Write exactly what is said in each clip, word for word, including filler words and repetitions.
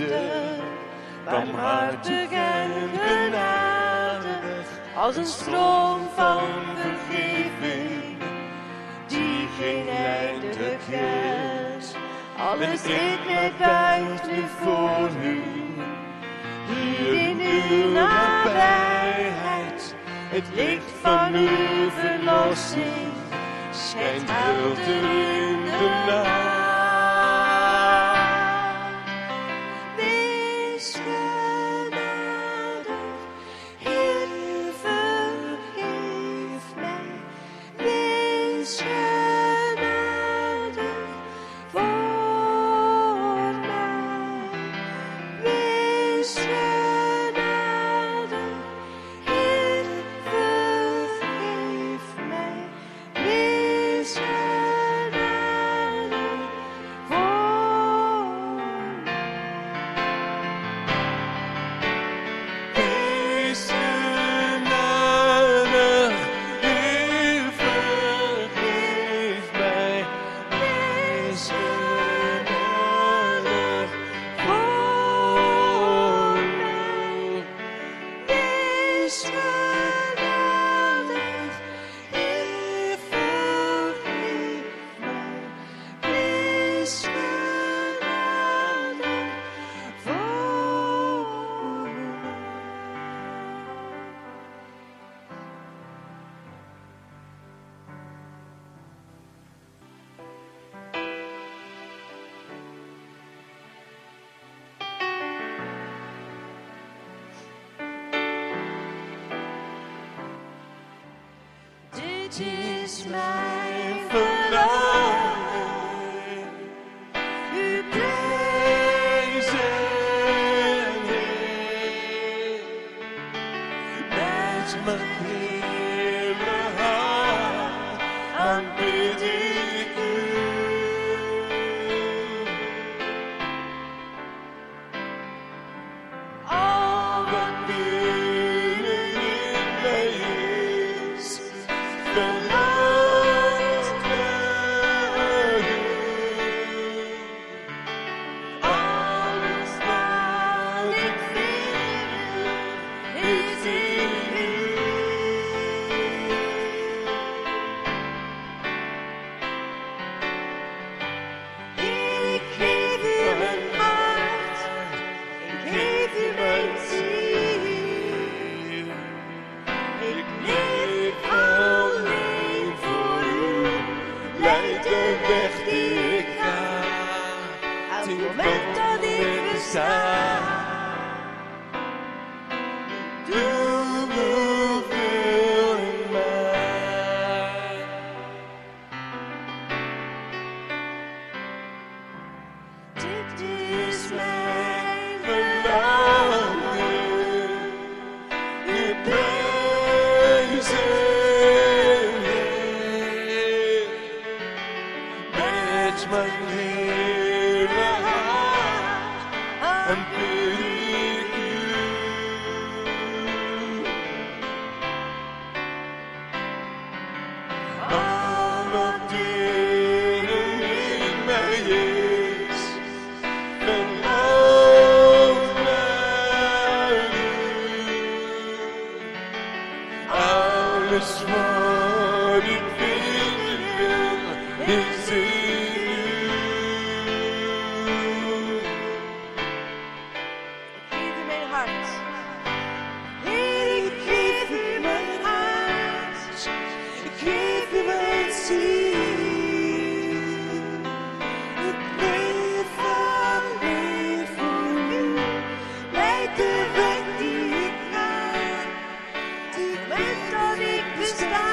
barmhartig en genadig, als een stroom van vergeving, die geen einde kent. Alles ik mij buigt nu voor u, hier in uw nabijheid. Het licht van uw verlossing schijnt helder in de nacht. Wees genadig, Heer, vergeef mij. Wees genadig voor mij. Wees genadig, Heer, vergeef mij. Wees genadig voor mij. Wees genadig, Heer, vergeef mij. Wees genadig voor mij. Wees genadig, Heer, vergeef mij. Wees genadig voor mij. Dit is mijn verlangen, u prijzen, Heer. Met mijn hele hart aanbid ik u. Al wat binnenin mij is, verlangt naar u. Alles wat ik wil, is in u. Heer, ik geef u mijn hart, ik geef u mijn ziel. Ik leef alleen voor u, leid de weg die ik ga. Elk moment dat ik besta, doe uw wil in mij. Dit is mijn verlangen, u prijzen, Heer. Met mijn hele hart aanbid ik u. Al wat binnenin mij is, verlangt naar u. Alles wat ik vinden wil, is in u. Ik geef u mijn hart. Heer, ik geef u mijn hart. Ik geef u mijn ziel. Ik leef alleen voor u. Leid de weg die ik ga. Die moment dat ik besta.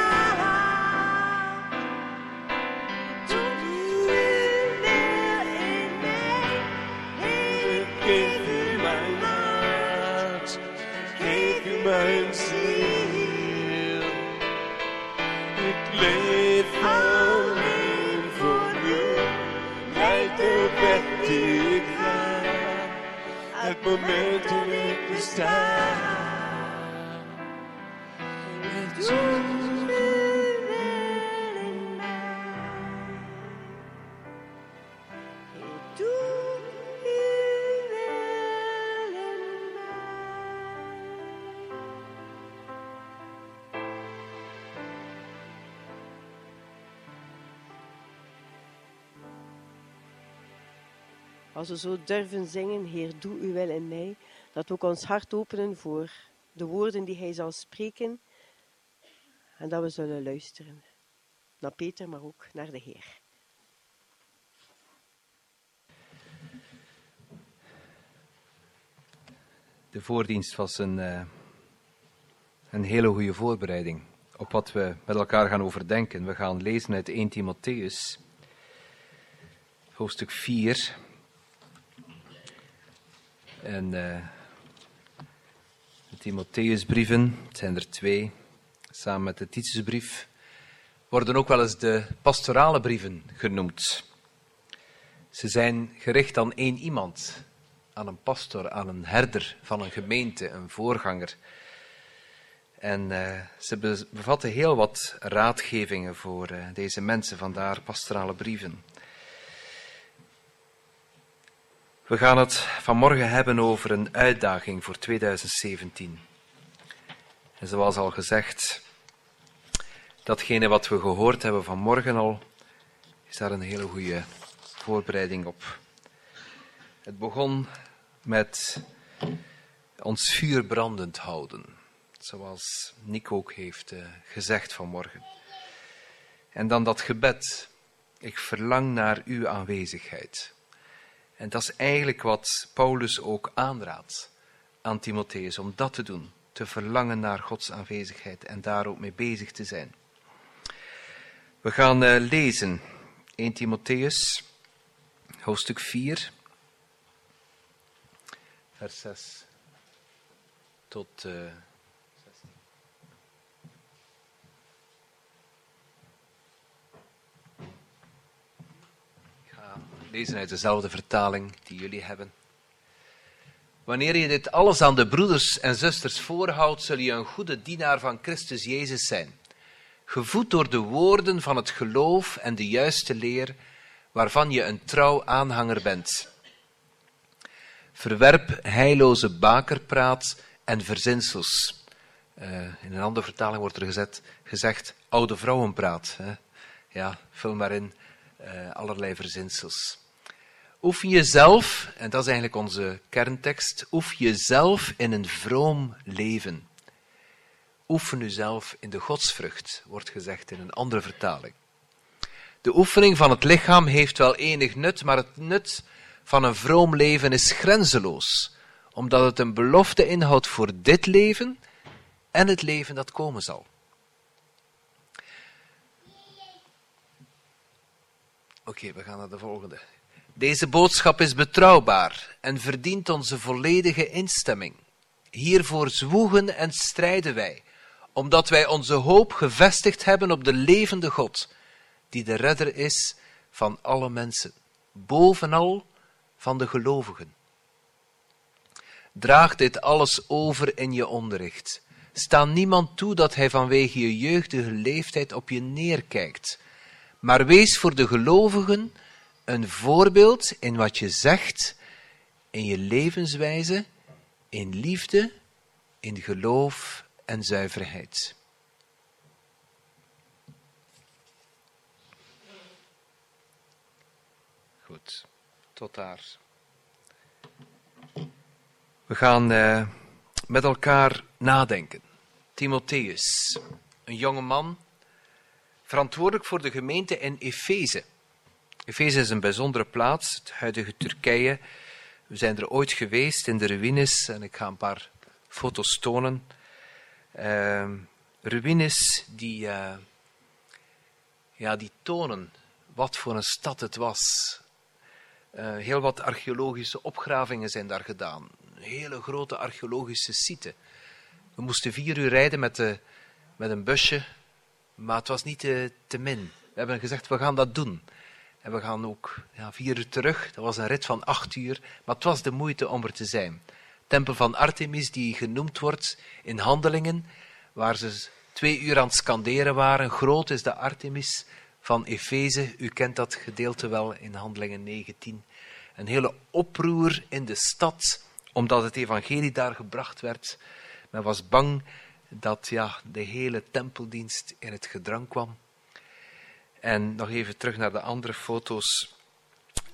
Doe uw wil in mij. Heer, ik geef u mijn hart. Ik geef u mijn ziel. Ik leef alleen voor u. Leid de weg die ik ga. Het moment dat ik besta. Doe uw wil in mij. Heer, doe uw wil Als we zo durven zingen, Heer, doe uw wil in mij, dat we ook ons hart openen voor de woorden die hij zal spreken en dat we zullen luisteren. Naar Peter, maar ook naar de Heer. De voordienst was een, uh, een hele goede voorbereiding op wat we met elkaar gaan overdenken. We gaan lezen uit Eerste Timotheus, hoofdstuk vier. En uh, de Timotheusbrieven, het zijn er twee, samen met de Titusbrief, worden ook wel eens de pastorale brieven genoemd. Ze zijn gericht aan één iemand, aan een pastor, aan een herder van een gemeente, een voorganger. En uh, ze be- bevatten heel wat raadgevingen voor uh, deze mensen, vandaar pastorale brieven. We gaan het vanmorgen hebben over een uitdaging voor tweeduizend zeventien. En zoals al gezegd, datgene wat we gehoord hebben vanmorgen al, is daar een hele goede voorbereiding op. Het begon met ons vuur brandend houden, zoals Nick ook heeft uh, gezegd vanmorgen. En dan dat gebed, ik verlang naar uw aanwezigheid. En dat is eigenlijk wat Paulus ook aanraadt aan Timotheus, om dat te doen, te verlangen naar Gods aanwezigheid en daar ook mee bezig te zijn. We gaan uh, lezen Eerste Timotheus, hoofdstuk vier, vers zes tot uh, zestien. Ik ga lezen uit dezelfde vertaling die jullie hebben. Wanneer je dit alles aan de broeders en zusters voorhoudt, zul je een goede dienaar van Christus Jezus zijn, gevoed door de woorden van het geloof en de juiste leer, waarvan je een trouw aanhanger bent. Verwerp heilloze bakerpraat en verzinsels. Uh, in een andere vertaling wordt er gezet, gezegd oude vrouwenpraat. Hè? Ja, vul maar in uh, allerlei verzinsels. Oefen jezelf, en dat is eigenlijk onze kerntekst, oefen jezelf in een vroom leven. Oefen uzelf in de godsvrucht, wordt gezegd in een andere vertaling. De oefening van het lichaam heeft wel enig nut, maar het nut van een vroom leven is grenzeloos, omdat het een belofte inhoudt voor dit leven en het leven dat komen zal. Oké, okay, we gaan naar de volgende. Deze boodschap is betrouwbaar en verdient onze volledige instemming. Hiervoor zwoegen en strijden wij, omdat wij onze hoop gevestigd hebben op de levende God, die de redder is van alle mensen, bovenal van de gelovigen. Draag dit alles over in je onderricht. Sta niemand toe dat hij vanwege je jeugdige leeftijd op je neerkijkt, maar wees voor de gelovigen een voorbeeld in wat je zegt, in je levenswijze, in liefde, in geloof en zuiverheid. Goed, tot daar. We gaan uh, met elkaar nadenken. Timotheus, een jonge man, verantwoordelijk voor de gemeente in Efeze. Efeze is een bijzondere plaats, het huidige Turkije. We zijn er ooit geweest in de ruïnes en ik ga een paar foto's tonen. Uh, ruïnes die, uh, ja, die tonen wat voor een stad het was. Uh, heel wat archeologische opgravingen zijn daar gedaan. Een hele grote archeologische site. We moesten vier uur rijden met, de, met een busje, maar het was niet te, te min. We hebben gezegd, we gaan dat doen. En we gaan ook ja, vier uur terug. Dat was een rit van acht uur, maar het was de moeite om er te zijn. Tempel van Artemis, die genoemd wordt in Handelingen, waar ze twee uur aan het skanderen waren. Groot is de Artemis van Efeze. U kent dat gedeelte wel in Handelingen negentien. Een hele oproer in de stad, omdat het evangelie daar gebracht werd. Men was bang dat ja, de hele tempeldienst in het gedrang kwam. En nog even terug naar de andere foto's.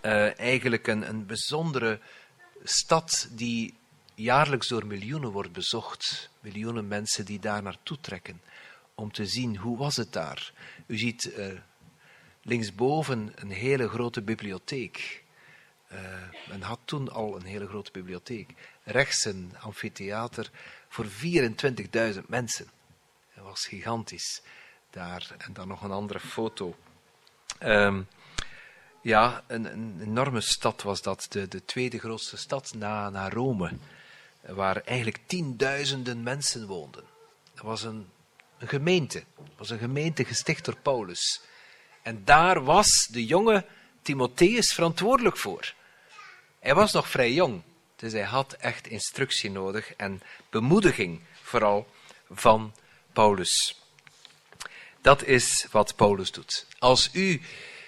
uh, eigenlijk een, een bijzondere stad die jaarlijks door miljoenen wordt bezocht. Miljoenen mensen die daar naartoe trekken om te zien hoe was het daar. U ziet uh, linksboven een hele grote bibliotheek. Uh, men had toen al een hele grote bibliotheek. Rechts een amfitheater voor vierentwintigduizend mensen. Dat was gigantisch. Daar, en dan nog een andere foto. Um, ja, een, een enorme stad was dat. De, de tweede grootste stad na, na Rome. Waar eigenlijk tienduizenden mensen woonden. Dat was een, een gemeente. Dat was een gemeente gesticht door Paulus. En daar was de jonge Timotheus verantwoordelijk voor. Hij was nog vrij jong. Dus hij had echt instructie nodig en bemoediging vooral van Paulus. Dat is wat Paulus doet. Als u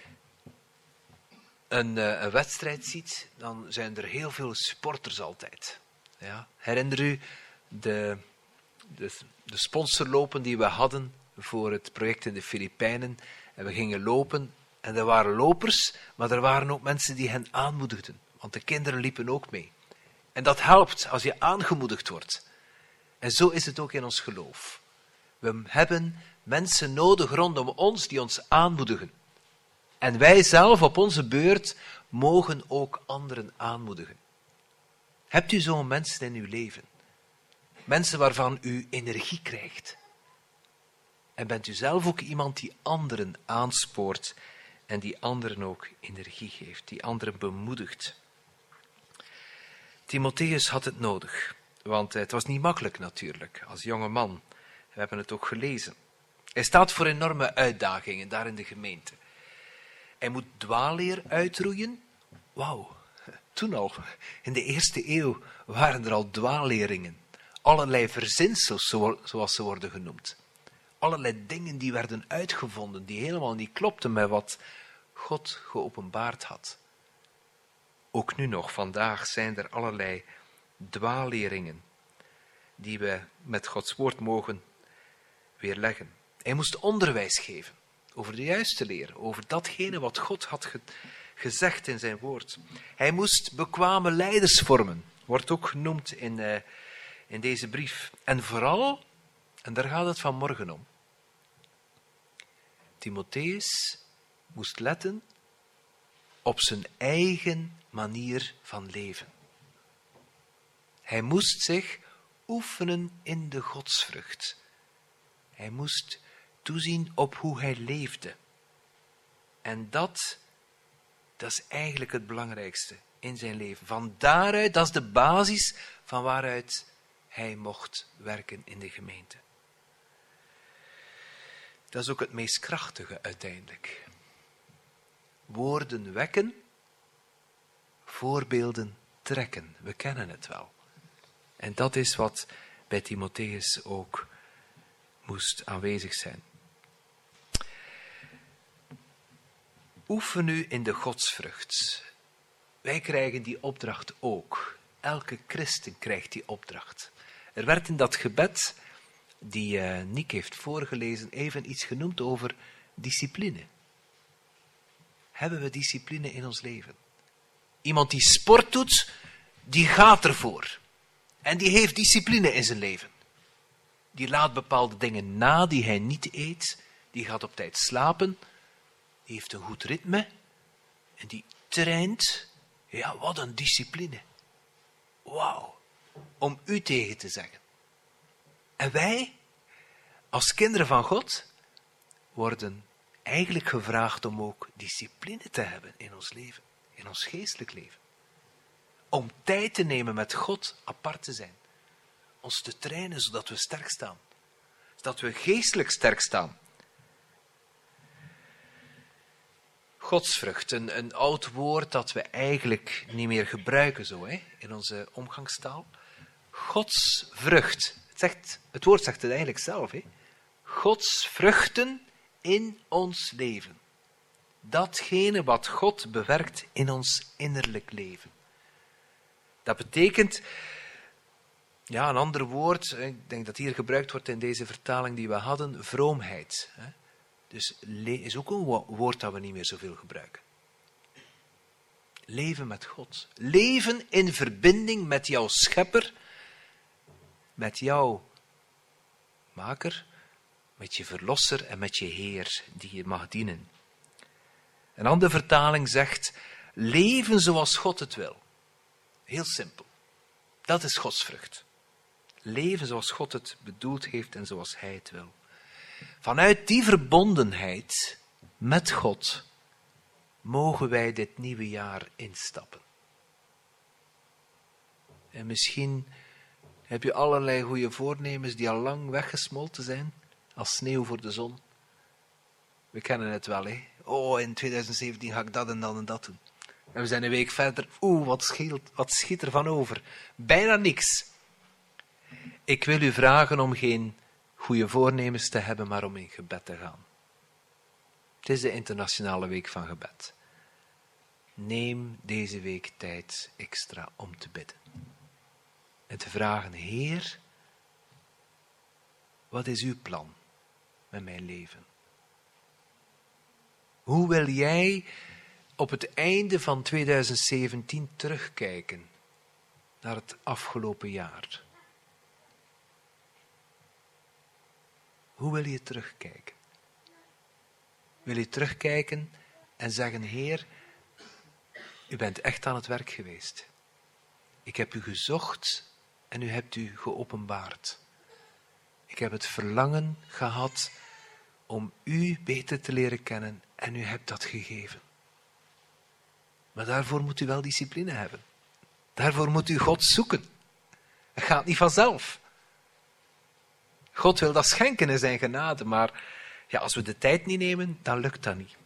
een, uh, een wedstrijd ziet, dan zijn er heel veel supporters altijd. Ja? Herinner u de, de, de sponsorlopen die we hadden voor het project in de Filipijnen? En we gingen lopen en er waren lopers, maar er waren ook mensen die hen aanmoedigden. Want de kinderen liepen ook mee. En dat helpt als je aangemoedigd wordt. En zo is het ook in ons geloof. We hebben mensen nodig rondom ons die ons aanmoedigen. En wij zelf op onze beurt mogen ook anderen aanmoedigen. Hebt u zo'n mensen in uw leven? Mensen waarvan u energie krijgt. En bent u zelf ook iemand die anderen aanspoort en die anderen ook energie geeft, die anderen bemoedigt? Timotheus had het nodig, want het was niet makkelijk natuurlijk, als jonge man. We hebben het ook gelezen. Hij staat voor enorme uitdagingen daar in de gemeente. Hij moet dwaalleer uitroeien. Wauw, toen al, in de eerste eeuw waren er al dwaalleringen. Allerlei verzinsels, zoals ze worden genoemd. Allerlei dingen die werden uitgevonden, die helemaal niet klopten met wat God geopenbaard had. Ook nu nog, vandaag, zijn er allerlei dwaalleringen die we met Gods woord mogen weerleggen. Hij moest onderwijs geven over de juiste leer, over datgene wat God had ge- gezegd in zijn woord. Hij moest bekwame leiders vormen, wordt ook genoemd in, uh, in deze brief. En vooral, en daar gaat het vanmorgen om, Timotheus moest letten op zijn eigen manier van leven. Hij moest zich oefenen in de godsvrucht. Hij moest toezien op hoe hij leefde. En dat, dat is eigenlijk het belangrijkste in zijn leven. Van daaruit, dat is de basis van waaruit hij mocht werken in de gemeente. Dat is ook het meest krachtige uiteindelijk. Woorden wekken, voorbeelden trekken. We kennen het wel. En dat is wat bij Timotheus ook moest aanwezig zijn. Oefen u in de godsvrucht. Wij krijgen die opdracht ook. Elke christen krijgt die opdracht. Er werd in dat gebed, die uh, Nick heeft voorgelezen, even iets genoemd over discipline. Hebben we discipline in ons leven? Iemand die sport doet, die gaat ervoor. En die heeft discipline in zijn leven. Die laat bepaalde dingen na die hij niet eet. Die gaat op tijd slapen. Die heeft een goed ritme. En die traint. Ja, wat een discipline. Wauw. Om u tegen te zeggen. En wij, als kinderen van God, worden eigenlijk gevraagd om ook discipline te hebben in ons leven. In ons geestelijk leven. Om tijd te nemen met God apart te zijn. Ons te trainen zodat we sterk staan. Zodat we geestelijk sterk staan. Godsvrucht, een, een oud woord dat we eigenlijk niet meer gebruiken zo, hè, in onze omgangstaal. Godsvrucht. Het, zegt, het woord zegt het eigenlijk zelf. Hè. Gods vruchten in ons leven. Datgene wat God bewerkt in ons innerlijk leven. Dat betekent, ja, een ander woord, ik denk dat hier gebruikt wordt in deze vertaling die we hadden, vroomheid. Dus is ook een woord dat we niet meer zoveel gebruiken. Leven met God. Leven in verbinding met jouw schepper, met jouw maker, met je verlosser en met je Heer die je mag dienen. Een andere vertaling zegt, leven zoals God het wil. Heel simpel. Dat is godsvrucht. Leven zoals God het bedoeld heeft en zoals Hij het wil. Vanuit die verbondenheid met God mogen wij dit nieuwe jaar instappen. En misschien heb je allerlei goede voornemens die al lang weggesmolten zijn, als sneeuw voor de zon. We kennen het wel, hè. Oh, in twintig zeventien ga ik dat en dat en dat doen. En we zijn een week verder. Oeh, wat, scheelt, wat schiet er van over? Bijna niks. Ik wil u vragen om geen goede voornemens te hebben, maar om in gebed te gaan. Het is de internationale week van gebed. Neem deze week tijd extra om te bidden. En te vragen, Heer, wat is uw plan met mijn leven? Hoe wil jij op het einde van twintig zeventien terugkijken naar het afgelopen jaar? Hoe wil je terugkijken? Wil je terugkijken en zeggen, Heer, u bent echt aan het werk geweest. Ik heb u gezocht en u hebt u geopenbaard. Ik heb het verlangen gehad om u beter te leren kennen en u hebt dat gegeven. Maar daarvoor moet u wel discipline hebben. Daarvoor moet u God zoeken. Het gaat niet vanzelf. God wil dat schenken in zijn genade, maar ja, als we de tijd niet nemen, dan lukt dat niet.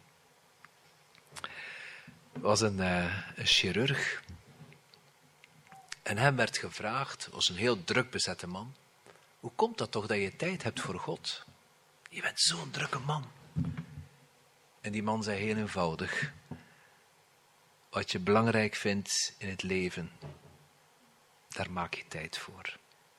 Er was een, uh, een chirurg en hem werd gevraagd, was een heel druk bezette man, hoe komt dat toch dat je tijd hebt voor God? Je bent zo'n drukke man. En die man zei heel eenvoudig, wat je belangrijk vindt in het leven, daar maak je tijd voor.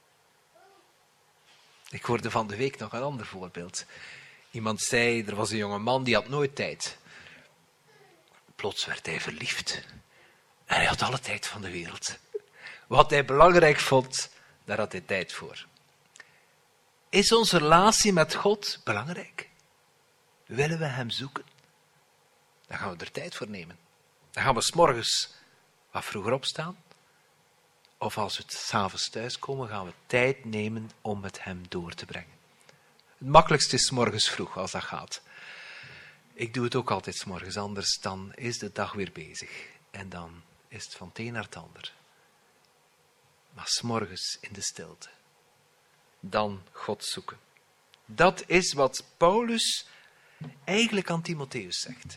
Ik hoorde van de week nog een ander voorbeeld. Iemand zei, er was een jonge man die had nooit tijd. Plots werd hij verliefd. En hij had alle tijd van de wereld. Wat hij belangrijk vond, daar had hij tijd voor. Is onze relatie met God belangrijk? Willen we hem zoeken? Dan gaan we er tijd voor nemen. Dan gaan we 's morgens wat vroeger opstaan. Of als we 's avonds thuiskomen, gaan we tijd nemen om met hem door te brengen. Het makkelijkste is 's morgens vroeg, als dat gaat. Ik doe het ook altijd 's morgens, anders dan is de dag weer bezig. En dan is het van het een naar het ander. Maar 's morgens in de stilte. Dan God zoeken. Dat is wat Paulus eigenlijk aan Timotheus zegt.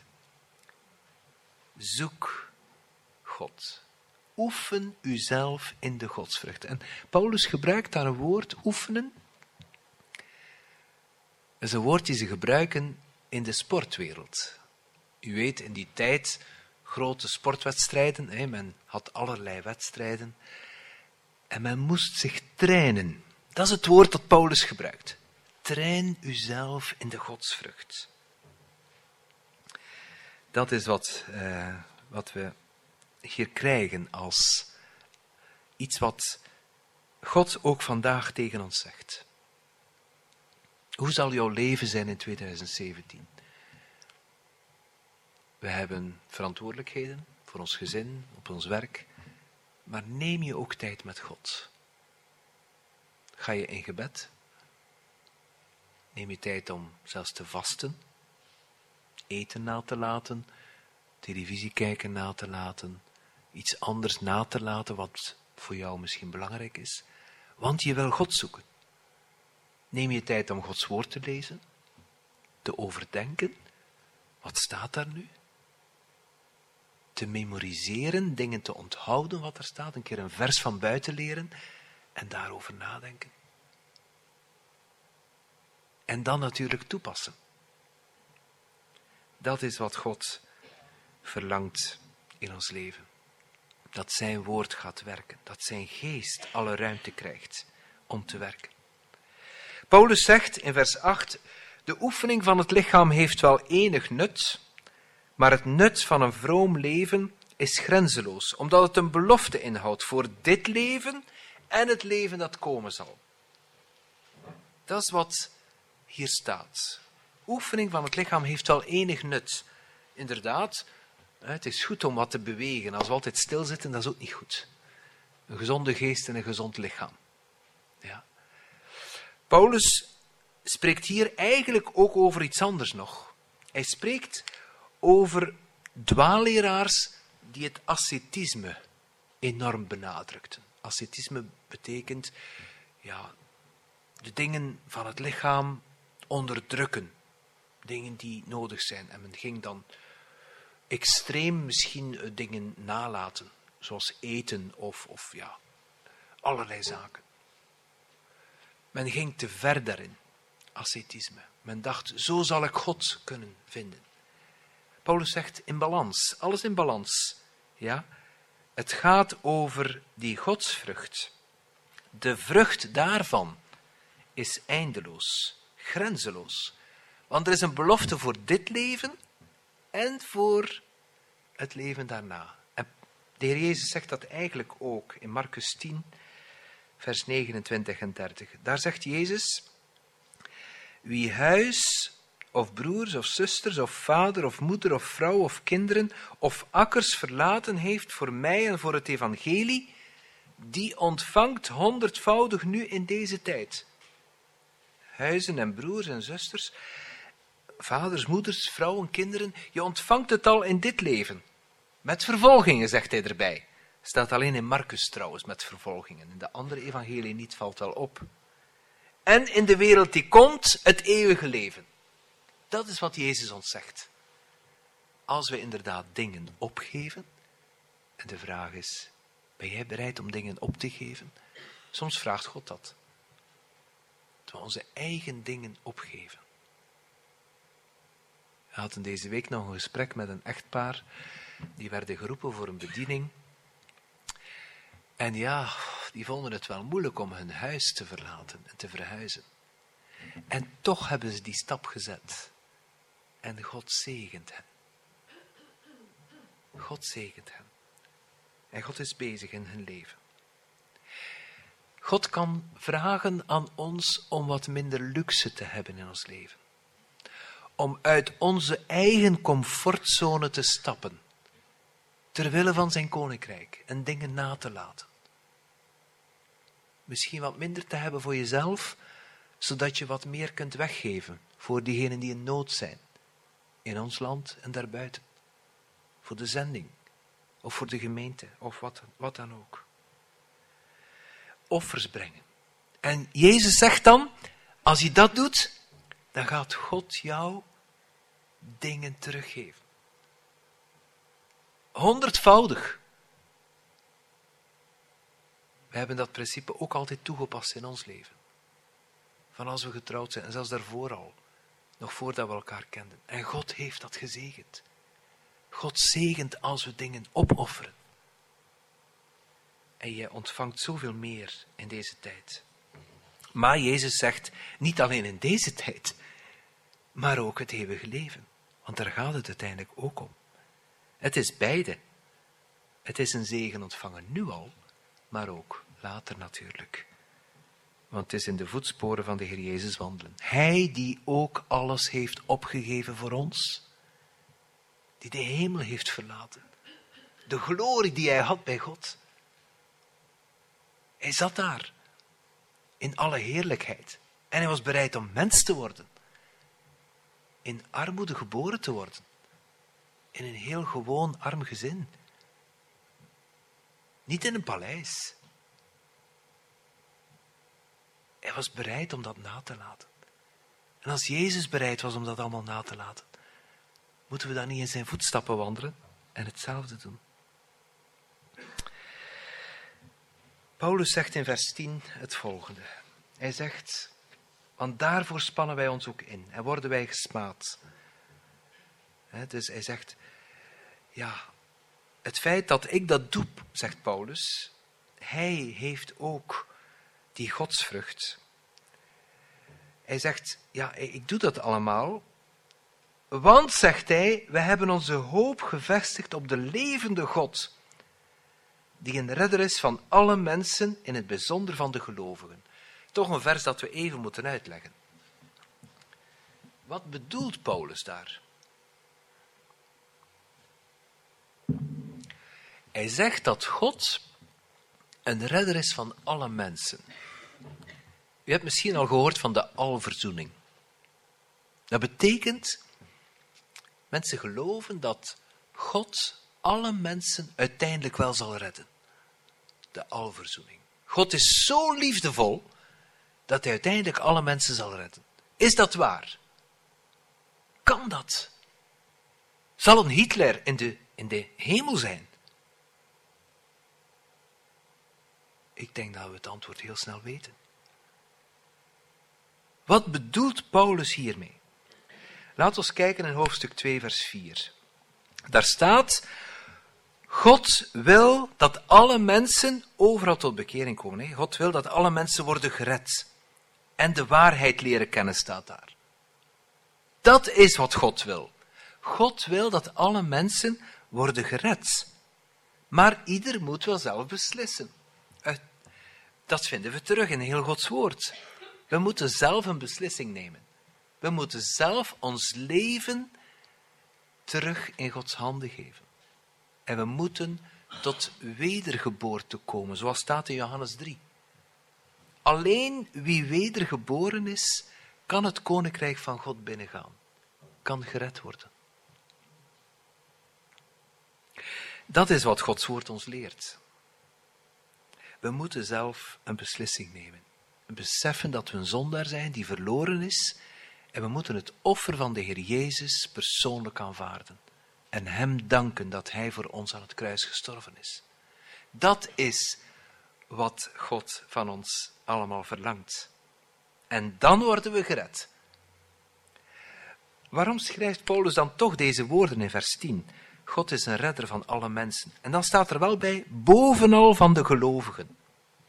Zoek God. Oefen uzelf in de godsvrucht. En Paulus gebruikt daar een woord, oefenen. Dat is een woord die ze gebruiken in de sportwereld. U weet, in die tijd grote sportwedstrijden. Hè, men had allerlei wedstrijden. En men moest zich trainen. Dat is het woord dat Paulus gebruikt. Train uzelf in de godsvrucht. Dat is wat, uh, wat we hier krijgen als iets wat God ook vandaag tegen ons zegt. Hoe zal jouw leven zijn in twintig zeventien? We hebben verantwoordelijkheden voor ons gezin, op ons werk, maar neem je ook tijd met God. Ga je in gebed? Neem je tijd om zelfs te vasten, eten na te laten, televisie kijken na te laten, iets anders na te laten wat voor jou misschien belangrijk is, want je wil God zoeken. Neem je tijd om Gods woord te lezen, te overdenken, wat staat daar nu? Te memoriseren, dingen te onthouden wat er staat, een keer een vers van buiten leren en daarover nadenken. En dan natuurlijk toepassen. Dat is wat God verlangt in ons leven. Dat zijn woord gaat werken. Dat zijn geest alle ruimte krijgt om te werken. Paulus zegt in vers acht, de oefening van het lichaam heeft wel enig nut, maar het nut van een vroom leven is grenzeloos, omdat het een belofte inhoudt voor dit leven en het leven dat komen zal. Dat is wat hier staat. Oefening van het lichaam heeft wel enig nut. Inderdaad, het is goed om wat te bewegen. Als we altijd stilzitten, dat is ook niet goed. Een gezonde geest en een gezond lichaam. Ja. Paulus spreekt hier eigenlijk ook over iets anders nog. Hij spreekt over dwaalleraars die het ascetisme enorm benadrukten. Ascetisme betekent ja, de dingen van het lichaam onderdrukken. Dingen die nodig zijn. En men ging dan extreem misschien dingen nalaten. Zoals eten of, of ja, allerlei zaken. Men ging te ver daarin. Ascetisme. Men dacht, zo zal ik God kunnen vinden. Paulus zegt in balans. Alles in balans. Ja? Het gaat over die godsvrucht. De vrucht daarvan is eindeloos. Grenzeloos. Want er is een belofte voor dit leven en voor het leven daarna. En de Heer Jezus zegt dat eigenlijk ook in Marcus tien, vers negenentwintig en dertig. Daar zegt Jezus, wie huis of broers of zusters of vader of moeder of vrouw of kinderen of akkers verlaten heeft voor mij en voor het evangelie, die ontvangt honderdvoudig nu in deze tijd. Huizen en broers en zusters, vaders, moeders, vrouwen, kinderen, je ontvangt het al in dit leven. Met vervolgingen, zegt hij erbij. Staat alleen in Marcus trouwens, met vervolgingen. In de andere evangelie niet, valt wel op. En in de wereld die komt, het eeuwige leven. Dat is wat Jezus ons zegt. Als we inderdaad dingen opgeven, en de vraag is, ben jij bereid om dingen op te geven? Soms vraagt God dat. Dat we onze eigen dingen opgeven. We hadden deze week nog een gesprek met een echtpaar. Die werden geroepen voor een bediening. En ja, die vonden het wel moeilijk om hun huis te verlaten en te verhuizen. En toch hebben ze die stap gezet. En God zegent hen. God zegent hen. En God is bezig in hun leven. God kan vragen aan ons om wat minder luxe te hebben in ons leven. Om uit onze eigen comfortzone te stappen. Ter wille van zijn koninkrijk en dingen na te laten. Misschien wat minder te hebben voor jezelf, zodat je wat meer kunt weggeven voor diegenen die in nood zijn. In ons land en daarbuiten. Voor de zending. Of voor de gemeente. Of wat, wat dan ook. Offers brengen. En Jezus zegt dan, als je dat doet, dan gaat God jou dingen teruggeven. Honderdvoudig. We hebben dat principe ook altijd toegepast in ons leven. Van als we getrouwd zijn, en zelfs daarvoor al. Nog voordat we elkaar kenden. En God heeft dat gezegend. God zegent als we dingen opofferen. En je ontvangt zoveel meer in deze tijd. Maar Jezus zegt, niet alleen in deze tijd, maar ook het eeuwige leven. Want daar gaat het uiteindelijk ook om. Het is beide. Het is een zegen ontvangen nu al, maar ook later natuurlijk. Want het is in de voetsporen van de Heer Jezus wandelen. Hij die ook alles heeft opgegeven voor ons. Die de hemel heeft verlaten. De glorie die hij had bij God. Hij zat daar. In alle heerlijkheid. En hij was bereid om mens te worden. In armoede geboren te worden. In een heel gewoon arm gezin. Niet in een paleis. Hij was bereid om dat na te laten. En als Jezus bereid was om dat allemaal na te laten, moeten we dan niet in zijn voetstappen wandelen en hetzelfde doen. Paulus zegt in vers tien het volgende. Hij zegt, want daarvoor spannen wij ons ook in en worden wij gesmaad. He, dus hij zegt, ja, het feit dat ik dat doe, zegt Paulus, hij heeft ook die godsvrucht. Hij zegt, ja, ik doe dat allemaal Want, zegt hij, we hebben onze hoop gevestigd op de levende God, die een redder is van alle mensen, in het bijzonder van de gelovigen. Toch een vers dat we even moeten uitleggen. Wat bedoelt Paulus daar? Hij zegt dat God een redder is van alle mensen. U hebt misschien al gehoord van de alverzoening. Dat betekent, mensen geloven dat God alle mensen uiteindelijk wel zal redden. De alverzoening. God is zo liefdevol dat hij uiteindelijk alle mensen zal redden. Is dat waar? Kan dat? Zal een Hitler in de, in de hemel zijn? Ik denk dat we het antwoord heel snel weten. Wat bedoelt Paulus hiermee? Laten we kijken in hoofdstuk twee, vers vier. Daar staat, God wil dat alle mensen overal tot bekering komen. God wil dat alle mensen worden gered. En de waarheid leren kennen, staat daar. Dat is wat God wil. God wil dat alle mensen worden gered. Maar ieder moet wel zelf beslissen. Dat vinden we terug in heel Gods woord. We moeten zelf een beslissing nemen. We moeten zelf ons leven terug in Gods handen geven. En we moeten tot wedergeboorte komen, zoals staat in Johannes drie. Alleen wie wedergeboren is, kan het koninkrijk van God binnengaan. Kan gered worden. Dat is wat Gods woord ons leert. We moeten zelf een beslissing nemen. Beseffen dat we een zondaar zijn die verloren is. En we moeten het offer van de Heer Jezus persoonlijk aanvaarden. En hem danken dat hij voor ons aan het kruis gestorven is. Dat is wat God van ons allemaal verlangt. En dan worden we gered. Waarom schrijft Paulus dan toch deze woorden in vers tien? God is een redder van alle mensen. En dan staat er wel bij, bovenal van de gelovigen.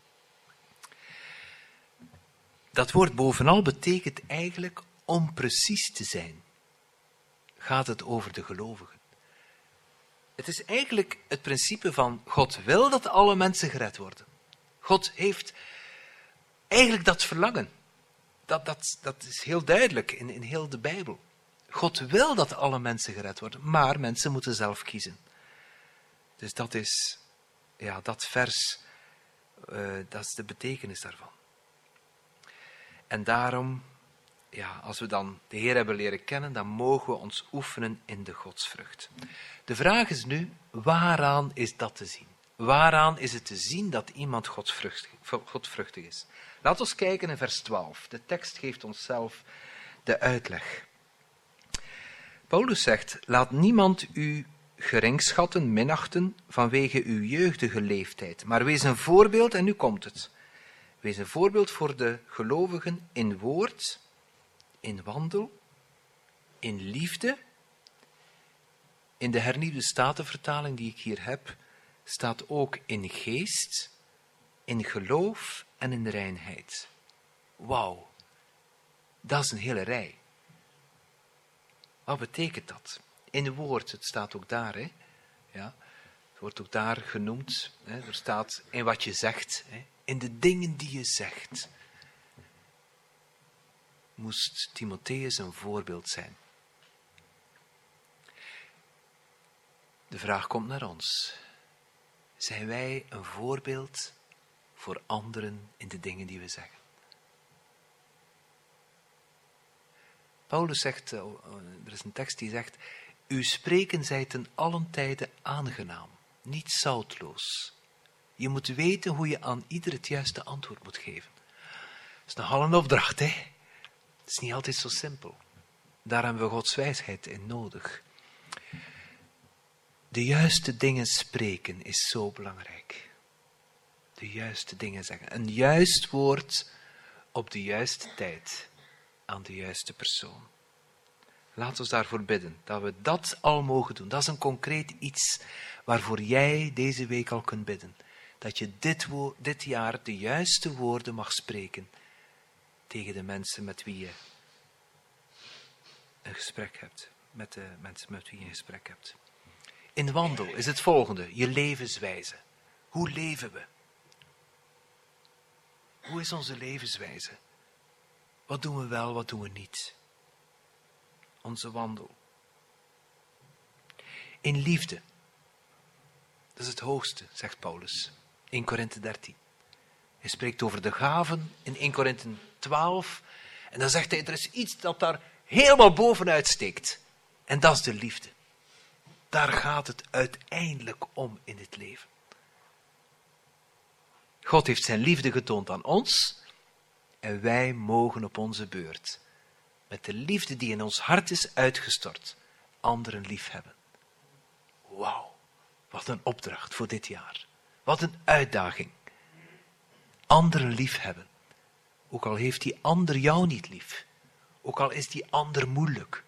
Dat woord bovenal betekent eigenlijk om precies te zijn. Gaat het over de gelovigen. Het is eigenlijk het principe van God wil dat alle mensen gered worden. God heeft eigenlijk dat verlangen. Dat, dat, dat is heel duidelijk in, in heel de Bijbel. God wil dat alle mensen gered worden, maar mensen moeten zelf kiezen. Dus dat is, ja, dat vers, uh, dat is de betekenis daarvan. En daarom, ja, als we dan de Heer hebben leren kennen, dan mogen we ons oefenen in de godsvrucht. De vraag is nu, waaraan is dat te zien? Waaraan is het te zien dat iemand godsvruchtig, godvruchtig is? Laten we kijken in vers twaalf. De tekst geeft ons zelf de uitleg. Paulus zegt, laat niemand u geringschatten, minachten vanwege uw jeugdige leeftijd. Maar wees een voorbeeld, en nu komt het. Wees een voorbeeld voor de gelovigen in woord, in wandel, in liefde. In de hernieuwde statenvertaling die ik hier heb, staat ook in geest, in geloof en in reinheid. Wauw, dat is een hele rij. Wat betekent dat? In woord, het staat ook daar, hè? Ja, het wordt ook daar genoemd. Hè? Er staat in wat je zegt, hè? In de dingen die je zegt. Moest Timotheus een voorbeeld zijn. De vraag komt naar ons. Zijn wij een voorbeeld voor anderen in de dingen die we zeggen? Paulus zegt, er is een tekst die zegt, uw spreken zij ten allen tijde aangenaam, niet zoutloos. Je moet weten hoe je aan ieder het juiste antwoord moet geven. Dat is nogal een opdracht, hè? Het is niet altijd zo simpel. Daar hebben we Gods wijsheid in nodig. De juiste dingen spreken is zo belangrijk. De juiste dingen zeggen. Een juist woord op de juiste tijd. Aan de juiste persoon. Laten we daarvoor bidden. Dat we dat al mogen doen. Dat is een concreet iets waarvoor jij deze week al kunt bidden. Dat je dit, wo- dit jaar de juiste woorden mag spreken. Tegen de mensen met wie je een gesprek hebt. met de mensen met wie je een gesprek hebt. In wandel is het volgende, je levenswijze. Hoe leven we? Hoe is onze levenswijze? Wat doen we wel, wat doen we niet? Onze wandel. In liefde. Dat is het hoogste, zegt Paulus. in Korinthe dertien. Hij spreekt over de gaven in Eerste Korinthe twaalf. En dan zegt hij, er is iets dat daar helemaal bovenuit steekt. En dat is de liefde. Daar gaat het uiteindelijk om in dit leven. God heeft zijn liefde getoond aan ons. En wij mogen op onze beurt, met de liefde die in ons hart is uitgestort, anderen liefhebben. Wauw, wat een opdracht voor dit jaar. Wat een uitdaging. Anderen liefhebben. Ook al heeft die ander jou niet lief. Ook al is die ander moeilijk.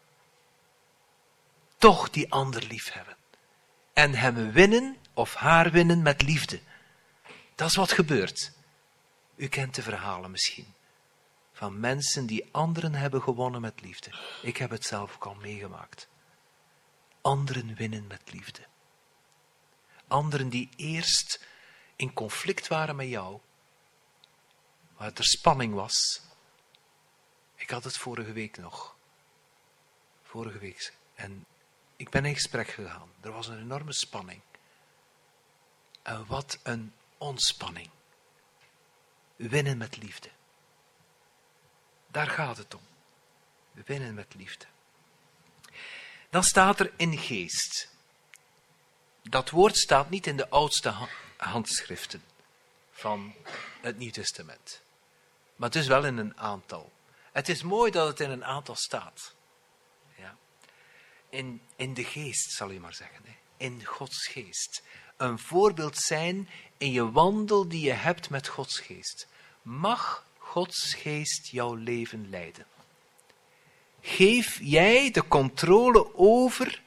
Toch die ander liefhebben. En hem winnen of haar winnen met liefde. Dat is wat gebeurt. U kent de verhalen misschien. Van mensen die anderen hebben gewonnen met liefde. Ik heb het zelf ook al meegemaakt. Anderen winnen met liefde. Anderen die eerst in conflict waren met jou. Waar er spanning was. Ik had het vorige week nog. Vorige week. En ik ben in gesprek gegaan. Er was een enorme spanning. En wat een ontspanning. Winnen met liefde. Daar gaat het om. Winnen met liefde. Dan staat er in geest. Dat woord staat niet in de oudste handschriften van het Nieuw Testament. Maar het is wel in een aantal. Het is mooi dat het in een aantal staat. Ja. In, in de geest, zal je maar zeggen. Hè. In Gods geest. Een voorbeeld zijn in je wandel die je hebt met Gods geest. Mag Gods geest jouw leven leiden? Geef jij de controle over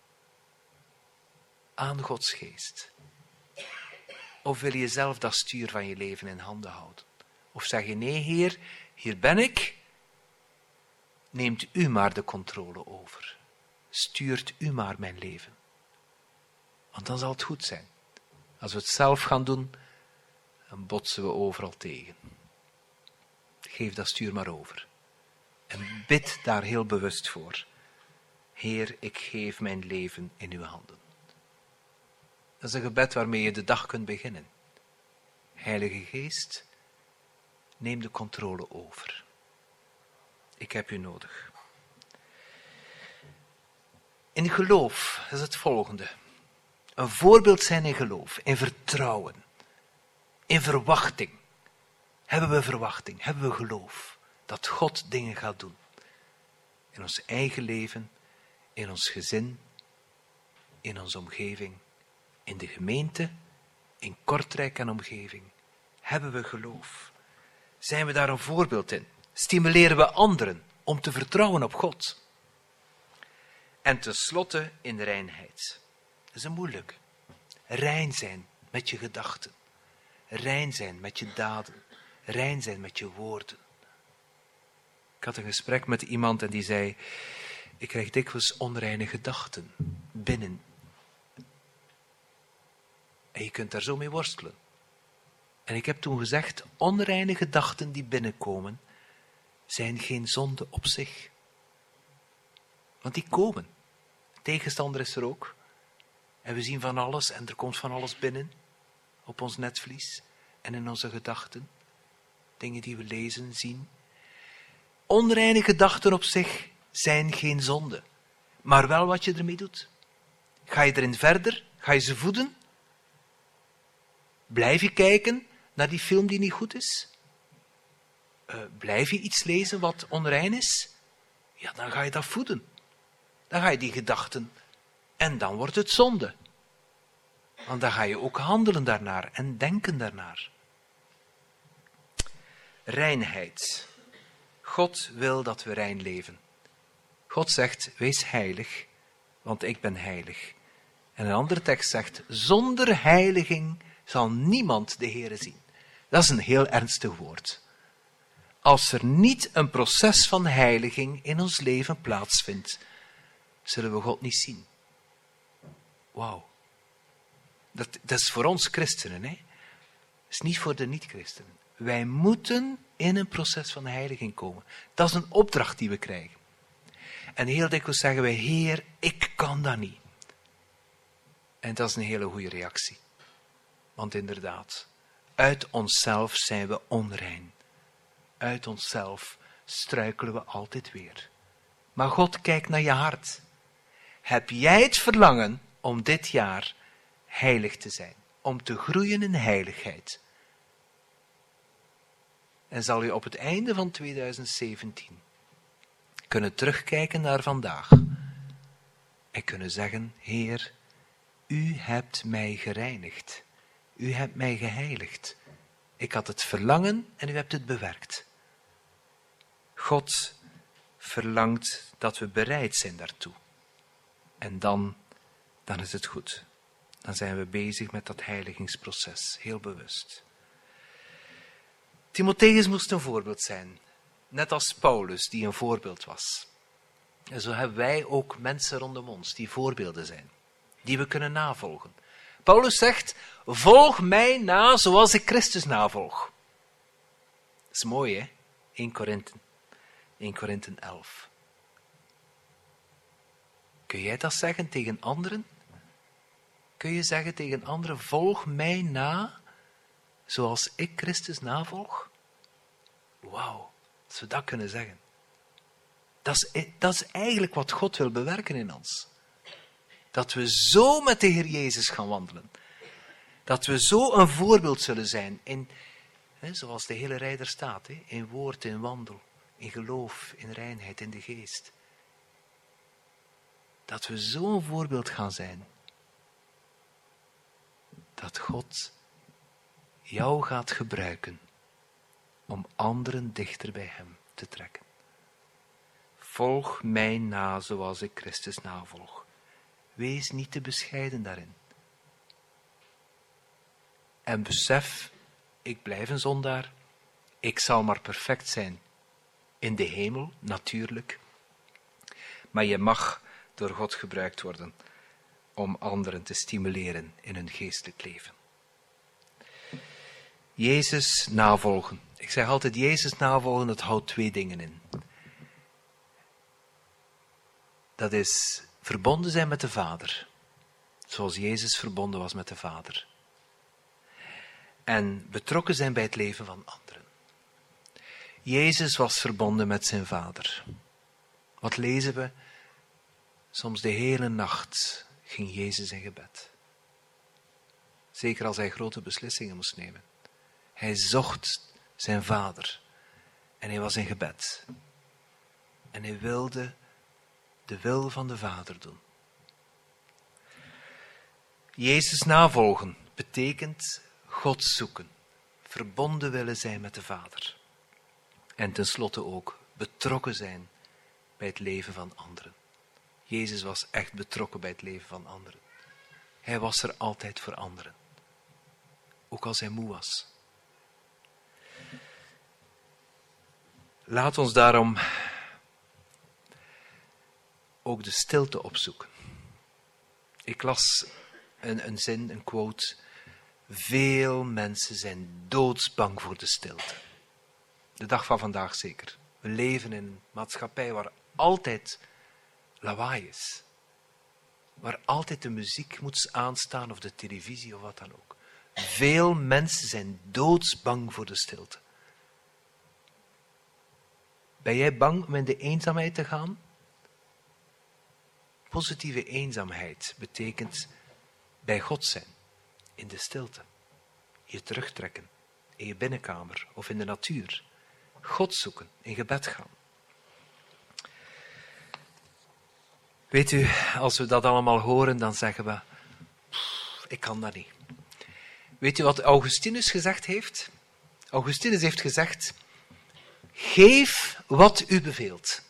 aan Gods geest? Of wil je zelf dat stuur van je leven in handen houden? Of zeg je, nee Heer, hier ben ik. Neemt u maar de controle over. Stuurt u maar mijn leven. Want dan zal het goed zijn. Als we het zelf gaan doen, dan botsen we overal tegen. Geef dat stuur maar over. En bid daar heel bewust voor. Heer, ik geef mijn leven in uw handen. Dat is een gebed waarmee je de dag kunt beginnen. Heilige Geest, neem de controle over. Ik heb u nodig. In geloof, dat is het volgende. Een voorbeeld zijn in geloof, in vertrouwen, in verwachting. Hebben we verwachting, hebben we geloof dat God dingen gaat doen. In ons eigen leven, in ons gezin, in onze omgeving, in de gemeente, in Kortrijk en omgeving. Hebben we geloof? Zijn we daar een voorbeeld in? Stimuleren we anderen om te vertrouwen op God? En tenslotte in reinheid. Dat is een moeilijke. Rein zijn met je gedachten. Rein zijn met je daden. Rein zijn met je woorden. Ik had een gesprek met iemand en die zei, ik krijg dikwijls onreine gedachten binnen. En je kunt daar zo mee worstelen. En ik heb toen gezegd, onreine gedachten die binnenkomen, zijn geen zonde op zich. Want die komen. Tegenstander is er ook. En we zien van alles en er komt van alles binnen. Op ons netvlies en in onze gedachten. Dingen die we lezen, zien. Onreine gedachten op zich zijn geen zonde. Maar wel wat je ermee doet. Ga je erin verder? Ga je ze voeden? Blijf je kijken naar die film die niet goed is? Uh, blijf je iets lezen wat onrein is? Ja, dan ga je dat voeden. Dan ga je die gedachten en dan wordt het zonde. Want dan ga je ook handelen daarnaar en denken daarnaar. Reinheid. God wil dat we rein leven. God zegt, wees heilig, want ik ben heilig. En een andere tekst zegt, zonder heiliging zal niemand de Heere zien. Dat is een heel ernstig woord. Als er niet een proces van heiliging in ons leven plaatsvindt, zullen we God niet zien. Wauw. Dat, dat is voor ons christenen, hè. Dat is niet voor de niet-christenen. Wij moeten in een proces van heiliging komen. Dat is een opdracht die we krijgen. En heel dikwijls zeggen wij, Heer, ik kan dat niet. En dat is een hele goede reactie. Want inderdaad, uit onszelf zijn we onrein. Uit onszelf struikelen we altijd weer. Maar God kijkt naar je hart. Heb jij het verlangen om dit jaar heilig te zijn? Om te groeien in heiligheid? En zal je op het einde van tweeduizend zeventien kunnen terugkijken naar vandaag. En kunnen zeggen, Heer, u hebt mij gereinigd. U hebt mij geheiligd. Ik had het verlangen en u hebt het bewerkt. God verlangt dat we bereid zijn daartoe. En dan, dan is het goed. Dan zijn we bezig met dat heiligingsproces, heel bewust. Timotheus moest een voorbeeld zijn. Net als Paulus, die een voorbeeld was. En zo hebben wij ook mensen rondom ons die voorbeelden zijn. Die we kunnen navolgen. Paulus zegt, volg mij na zoals ik Christus navolg. Dat is mooi, hè? Eerste Korinthe. Eerste Korinthe elf. Kun jij dat zeggen tegen anderen? Kun je zeggen tegen anderen, volg mij na zoals ik Christus navolg? Wauw, als we dat kunnen zeggen. Dat is, dat is eigenlijk wat God wil bewerken in ons. Dat we zo met de Heer Jezus gaan wandelen. Dat we zo een voorbeeld zullen zijn, in, hè, zoals de hele rij er staat, hè, in woord, in wandel, in geloof, in reinheid, in de geest. Dat we zo een voorbeeld gaan zijn. Dat God jou gaat gebruiken om anderen dichter bij hem te trekken. Volg mij na zoals ik Christus navolg. Wees niet te bescheiden daarin. En besef, ik blijf een zondaar. Ik zal maar perfect zijn in de hemel, natuurlijk. Maar je mag door God gebruikt worden om anderen te stimuleren in hun geestelijk leven. Jezus navolgen. Ik zeg altijd, Jezus navolgen, dat houdt twee dingen in. Dat is verbonden zijn met de Vader. Zoals Jezus verbonden was met de Vader. En betrokken zijn bij het leven van anderen. Jezus was verbonden met zijn Vader. Wat lezen we? Soms de hele nacht ging Jezus in gebed. Zeker als hij grote beslissingen moest nemen. Hij zocht zijn Vader. En hij was in gebed. En hij wilde de wil van de Vader doen. Jezus navolgen betekent God zoeken. Verbonden willen zijn met de Vader. En tenslotte ook betrokken zijn bij het leven van anderen. Jezus was echt betrokken bij het leven van anderen. Hij was er altijd voor anderen. Ook als hij moe was. Laat ons daarom ook de stilte opzoeken. Ik las een, een zin, een quote. Veel mensen zijn doodsbang voor de stilte. De dag van vandaag zeker. We leven in een maatschappij waar altijd lawaai is. Waar altijd de muziek moet aanstaan of de televisie of wat dan ook. Veel mensen zijn doodsbang voor de stilte. Ben jij bang om in de eenzaamheid te gaan? Positieve eenzaamheid betekent bij God zijn, in de stilte. Je terugtrekken, in je binnenkamer of in de natuur. God zoeken, in gebed gaan. Weet u, als we dat allemaal horen, dan zeggen we, ik kan dat niet. Weet u wat Augustinus gezegd heeft? Augustinus heeft gezegd, geef wat u beveelt.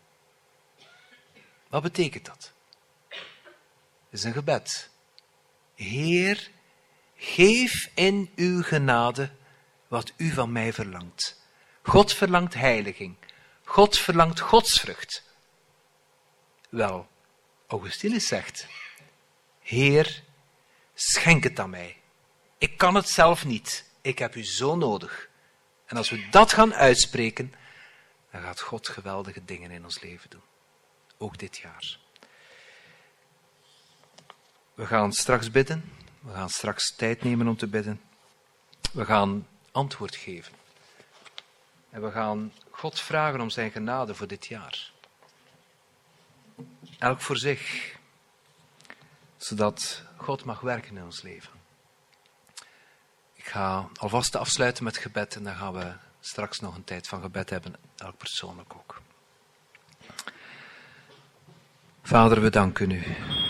Wat betekent dat? Het is een gebed. Heer, geef in uw genade wat u van mij verlangt. God verlangt heiliging. God verlangt godsvrucht. Wel, Augustinus zegt, Heer, schenk het aan mij. Ik kan het zelf niet. Ik heb u zo nodig. En als we dat gaan uitspreken, dan gaat God geweldige dingen in ons leven doen. Ook dit jaar. We gaan straks bidden. We gaan straks tijd nemen om te bidden. We gaan antwoord geven. En we gaan God vragen om zijn genade voor dit jaar. Elk voor zich. Zodat God mag werken in ons leven. Ik ga alvast afsluiten met gebed en dan gaan we straks nog een tijd van gebed hebben, elk persoonlijk ook. Vader, we danken u.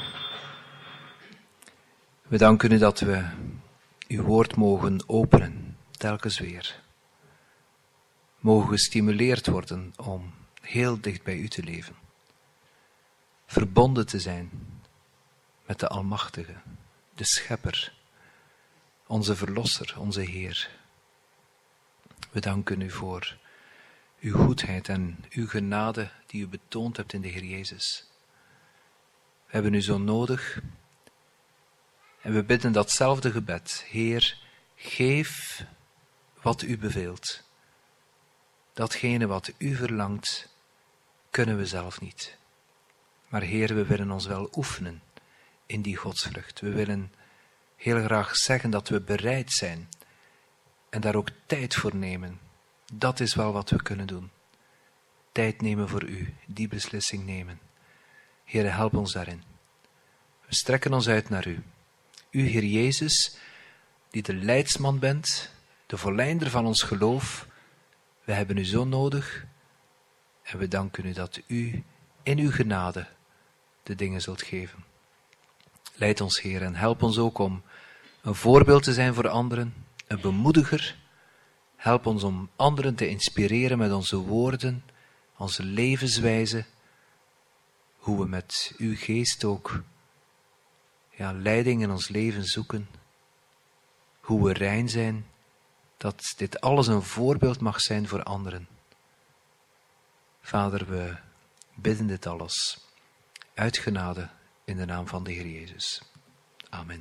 We danken u dat we uw woord mogen openen, telkens weer. Mogen gestimuleerd worden om heel dicht bij u te leven. Verbonden te zijn met de Almachtige, de Schepper, onze Verlosser, onze Heer. We danken u voor uw goedheid en uw genade die u betoond hebt in de Heer Jezus. We hebben u zo nodig en we bidden datzelfde gebed. Heer, geef wat u beveelt. Datgene wat u verlangt, kunnen we zelf niet. Maar Heer, we willen ons wel oefenen in die godsvrucht. We willen heel graag zeggen dat we bereid zijn en daar ook tijd voor nemen. Dat is wel wat we kunnen doen. Tijd nemen voor u, die beslissing nemen. Heer, help ons daarin. We strekken ons uit naar u. U, Heer Jezus, die de leidsman bent, de volleinder van ons geloof. We hebben u zo nodig en we danken u dat u in uw genade de dingen zult geven. Leid ons, Heer, en help ons ook om een voorbeeld te zijn voor anderen, een bemoediger. Help ons om anderen te inspireren met onze woorden, onze levenswijze, hoe we met uw geest ook ja, leiding in ons leven zoeken, hoe we rein zijn, dat dit alles een voorbeeld mag zijn voor anderen. Vader, we bidden dit alles uit genade in de naam van de Heer Jezus. Amen.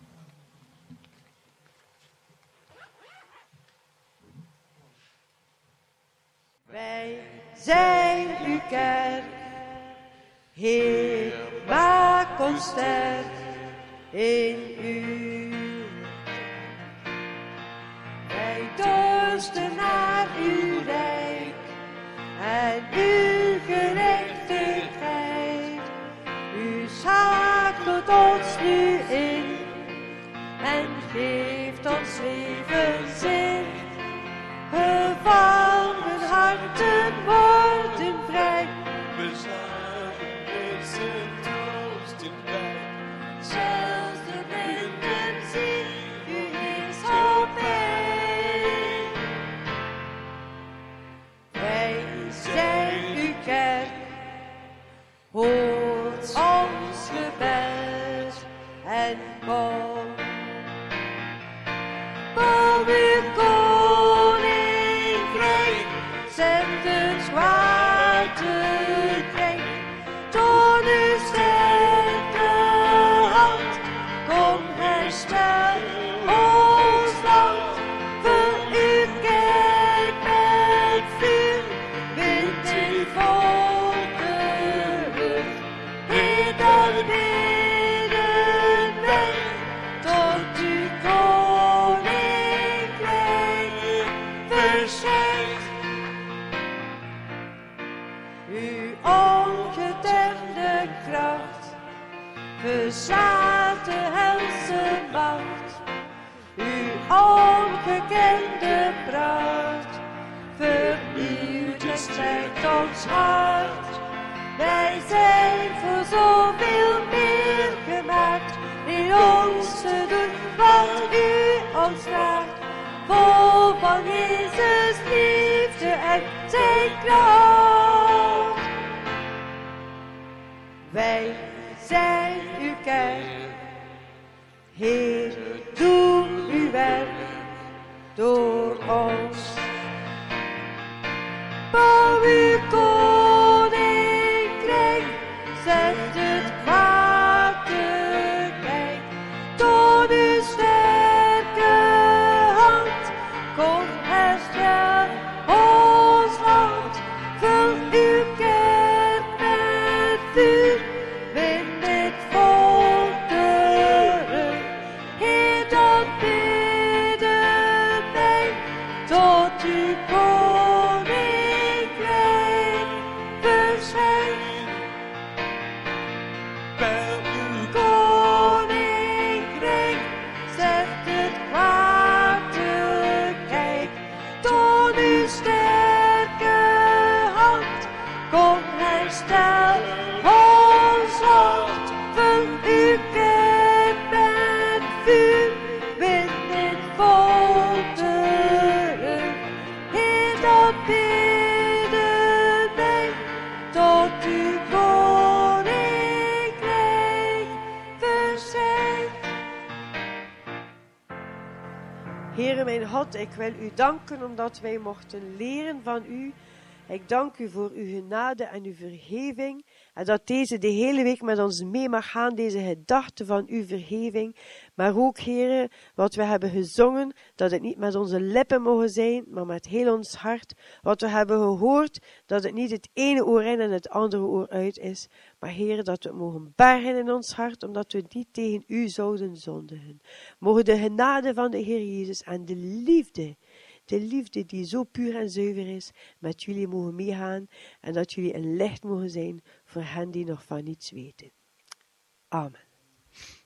Wij zijn uw kerk, Heer, maak ons sterk in u. Wij dorsten naar uw rijk en uw gerechtigheid. U schakelt ons nu in en geeft ons levenszin. Gevangen harten worden vrij. Bezagen mensen troosten wij. Zelfs de blinden zien u heerschappij. Wij zijn uw kerk, hoort ons gebed en kom. Bouw uw koninkrijk, zend het zwaard te krijg. Toon uw sterke hand, kom herstel ons land. Vul uw kerk met vuur, wind in volken rug. Heer, dan bidden wij tot uw koninkrijk verschijnt. Uw ongetemde kracht verslaat de helse macht. Uw ongekende pracht vernieuwt en sterkt ons hart. Wij zijn voor zoveel meer gemaakt, in ons te doen wat u ons vraagt. Vol van Jezus liefde en zijn kracht. Wij zijn uw kerk, Heer, doe uw werk door ons. Bouw uw koninkrijk, zet het Heere mijn God, ik wil u danken omdat wij mochten leren van u. Ik dank u voor uw genade en uw vergeving. En dat deze de hele week met ons mee mag gaan, deze gedachte van uw vergeving. Maar ook, Heere, wat we hebben gezongen, dat het niet met onze lippen mogen zijn, maar met heel ons hart. Wat we hebben gehoord, dat het niet het ene oor in en het andere oor uit is. Maar, Heere, dat we het mogen bergen in ons hart, omdat we niet tegen u zouden zondigen. Mogen de genade van de Heer Jezus en de liefde, de liefde die zo puur en zuiver is, met jullie mogen meegaan en dat jullie een licht mogen zijn voor hen die nog van niets weten. Amen.